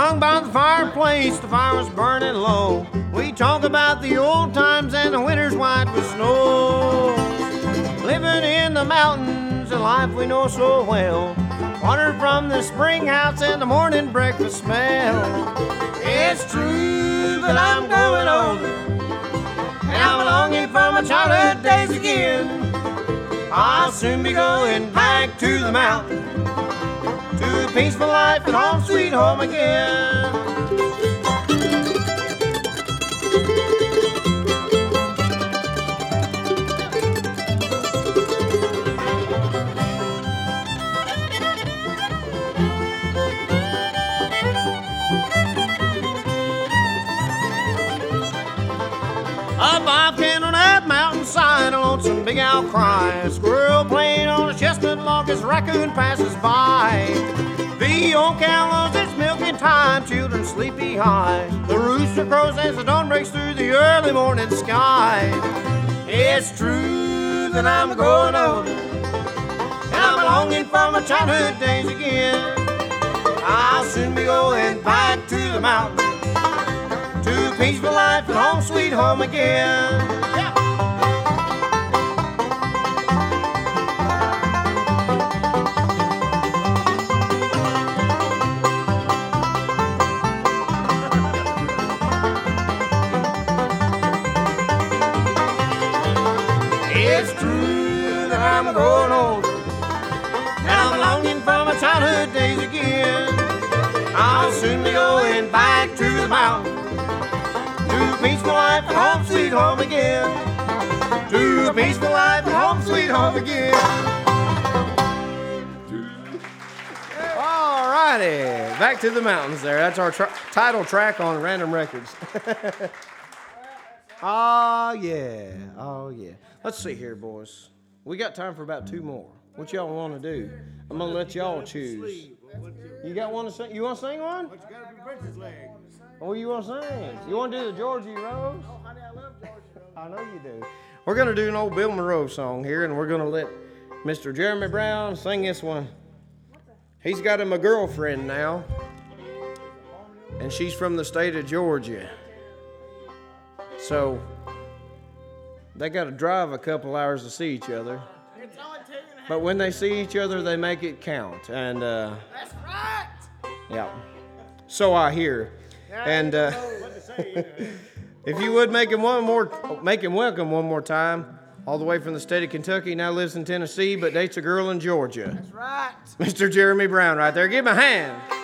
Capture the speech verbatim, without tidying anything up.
Hung by the fireplace, the fire was burning low. We talk about the old times and the winters white with snow. Living in the mountains, a life we know so well. Water from the spring house and the morning breakfast smell. It's true that I'm growing older, and I'm longing for my childhood days again. I'll soon be going back to the mountain, to a peaceful life and home sweet home again. Up I can on that mountainside, a lonesome big owl cries. Squirrel playing on a chestnut log as raccoon passes by. The old cow loves its milking time, children sleep behind. The rooster crows as the dawn breaks through the early morning sky. It's true that I'm growing older, and I'm longing for my childhood days again. I'll soon be going back to the mountain, to a peaceful life and home sweet home again. Yeah. It's true that I'm growing older, and I'm longing for my childhood days again. I'll soon be going back to the mountain, to a peaceful life and home sweet home again. To a peaceful life and home sweet home again. All righty, back to the mountains there. That's our tr- title track on Random Records. Oh, yeah. Oh, yeah. Let's see here, boys. We got time for about two more. What y'all want to do? I'm going to let y'all choose. You got one to sing? You want to sing one? Oh, you want to sing? You want to do the Georgie Rose? Oh, honey, I love Georgie Rose. I know you do. We're going to do an old Bill Monroe song here, and we're going to let Mister Jeremy Brown sing this one. He's got him a girlfriend now, and she's from the state of Georgia. So they got to drive a couple hours to see each other. But when they see each other, they make it count. And uh, that's right. Yeah. So I hear. And uh, if you would make him one more, make him welcome one more time. All the way from the state of Kentucky, now lives in Tennessee, but dates a girl in Georgia. That's right. Mister Jeremy Brown, right there. Give him a hand.